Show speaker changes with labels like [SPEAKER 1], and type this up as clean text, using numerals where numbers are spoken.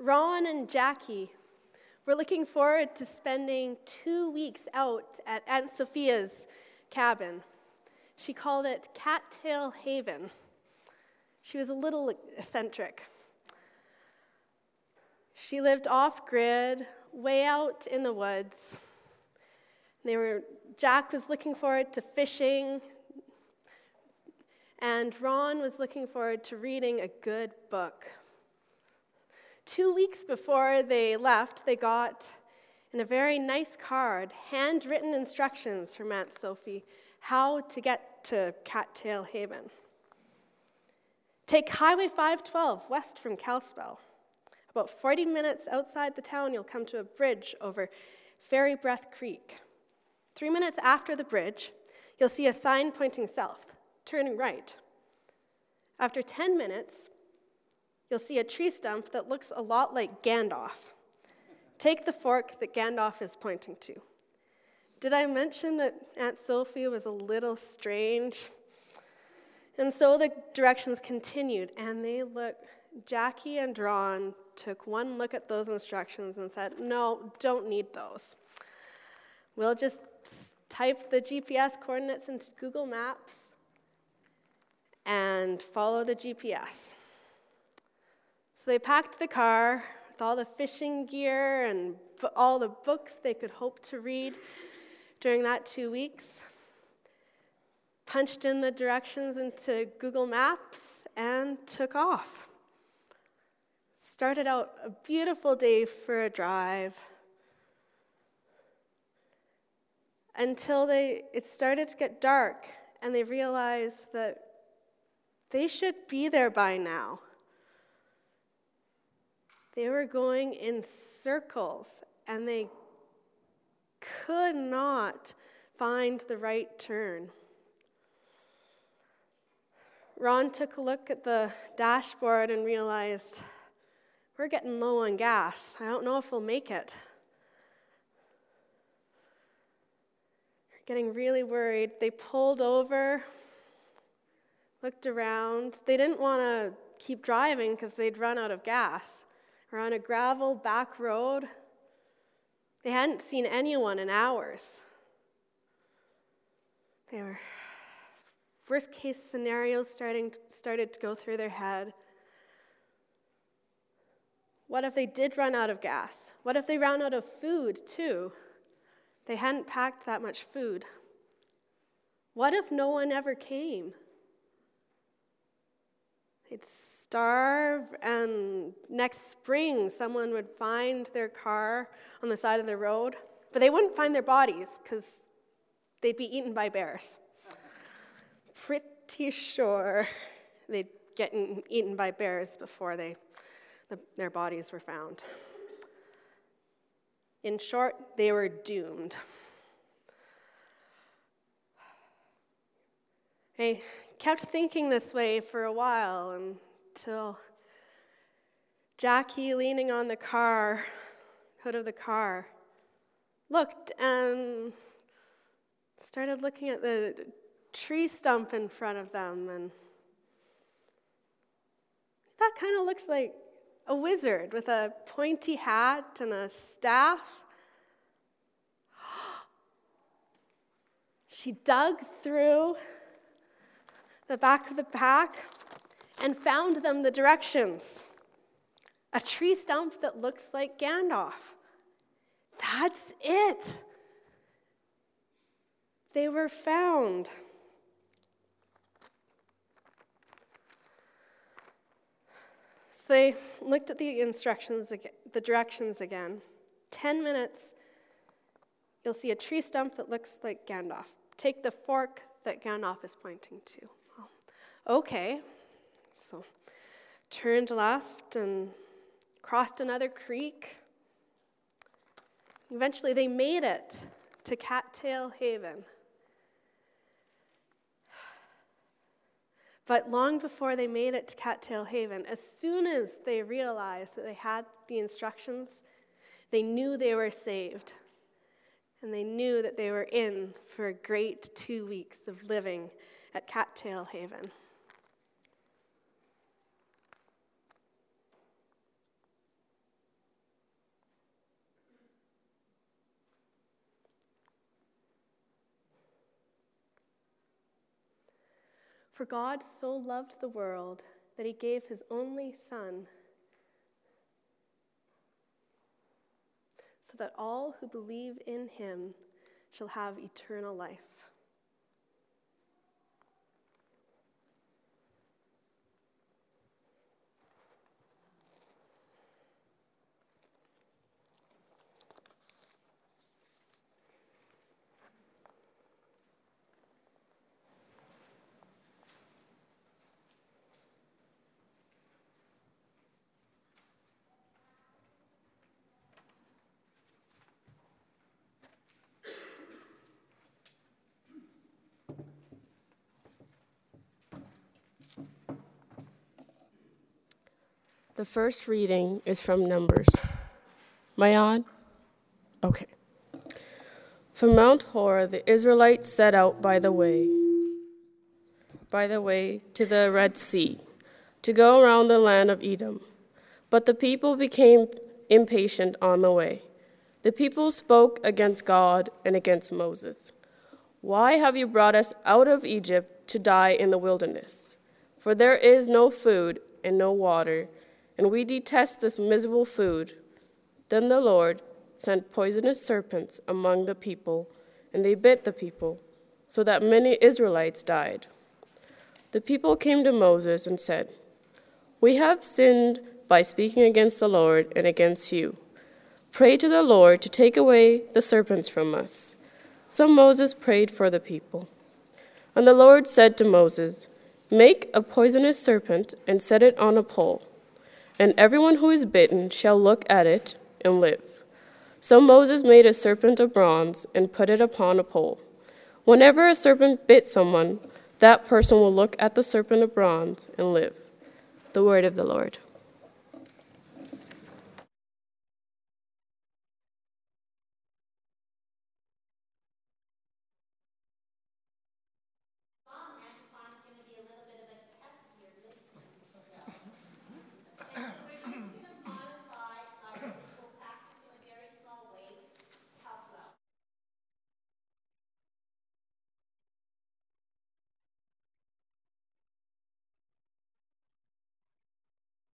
[SPEAKER 1] Ron and Jackie were looking forward to spending 2 weeks out at Aunt Sophia's cabin. She called it Cattail Haven. She was a little eccentric. She lived off-grid, way out in the woods. Jack was looking forward to fishing, and Ron was looking forward to reading a good book. 2 weeks before they left, they got, in a very nice card, handwritten instructions from Aunt Sophie how to get to Cattail Haven. Take Highway 512 west from Kalispell. About 40 minutes outside the town, you'll come to a bridge over Fairy Breath Creek. 3 minutes after the bridge, you'll see a sign pointing south, turning right. After 10 minutes, you'll see a tree stump that looks a lot like Gandalf. Take the fork that Gandalf is pointing to. Did I mention that Aunt Sophie was a little strange? And so the directions continued, and Jackie and Ron took one look at those instructions and said, no, don't need those. We'll just type the GPS coordinates into Google Maps and follow the GPS. So they packed the car with all the fishing gear and all the books they could hope to read during that 2 weeks, punched in the directions into Google Maps, and took off. Started out a beautiful day for a drive until it started to get dark, and they realized that they should be there by now. They were going in circles, and they could not find the right turn. Ron took a look at the dashboard and realized, we're getting low on gas. I don't know if we'll make it. They're getting really worried. They pulled over, looked around. They didn't want to keep driving because they'd run out of gas. We're on a gravel back road. They hadn't seen anyone in hours. Worst case scenarios started to go through their head. What if they did run out of gas? What if they ran out of food too? They hadn't packed that much food. What if no one ever came? They'd starve, and next spring someone would find their car on the side of the road, but they wouldn't find their bodies because they'd be eaten by bears. Pretty sure they'd get eaten by bears before their bodies were found. In short, they were doomed. I kept thinking this way for a while until Jackie, leaning on the hood of the car, looked and started looking at the tree stump in front of them, and that kind of looks like a wizard with a pointy hat and a staff. She dug through the back of the pack and found them the directions. A tree stump that looks like Gandalf. That's it. They were found. So they looked at the instructions, the directions again. 10 minutes, you'll see a tree stump that looks like Gandalf. Take the fork that Gandalf is pointing to. Oh, okay. So turned left and crossed another creek. Eventually they made it to Cattail Haven. But long before they made it to Cattail Haven, as soon as they realized that they had the instructions, they knew they were saved. And they knew that they were in for a great 2 weeks of living at Cattail Haven. For God so loved the world that he gave his only Son, so that all who believe in him shall have eternal life.
[SPEAKER 2] The first reading is from Numbers. Am I on? Okay. From Mount Hor, the Israelites set out by the way to the Red Sea, to go around the land of Edom. But the people became impatient on the way. The people spoke against God and against Moses. "Why have you brought us out of Egypt to die in the wilderness? For there is no food and no water, and we detest this miserable food." Then the Lord sent poisonous serpents among the people, and they bit the people, so that many Israelites died. The people came to Moses and said, "We have sinned by speaking against the Lord and against you. Pray to the Lord to take away the serpents from us." So Moses prayed for the people. And the Lord said to Moses, "Make a poisonous serpent and set it on a pole, and everyone who is bitten shall look at it and live." So Moses made a serpent of bronze and put it upon a pole. Whenever a serpent bit someone, that person will look at the serpent of bronze and live. The word of the Lord.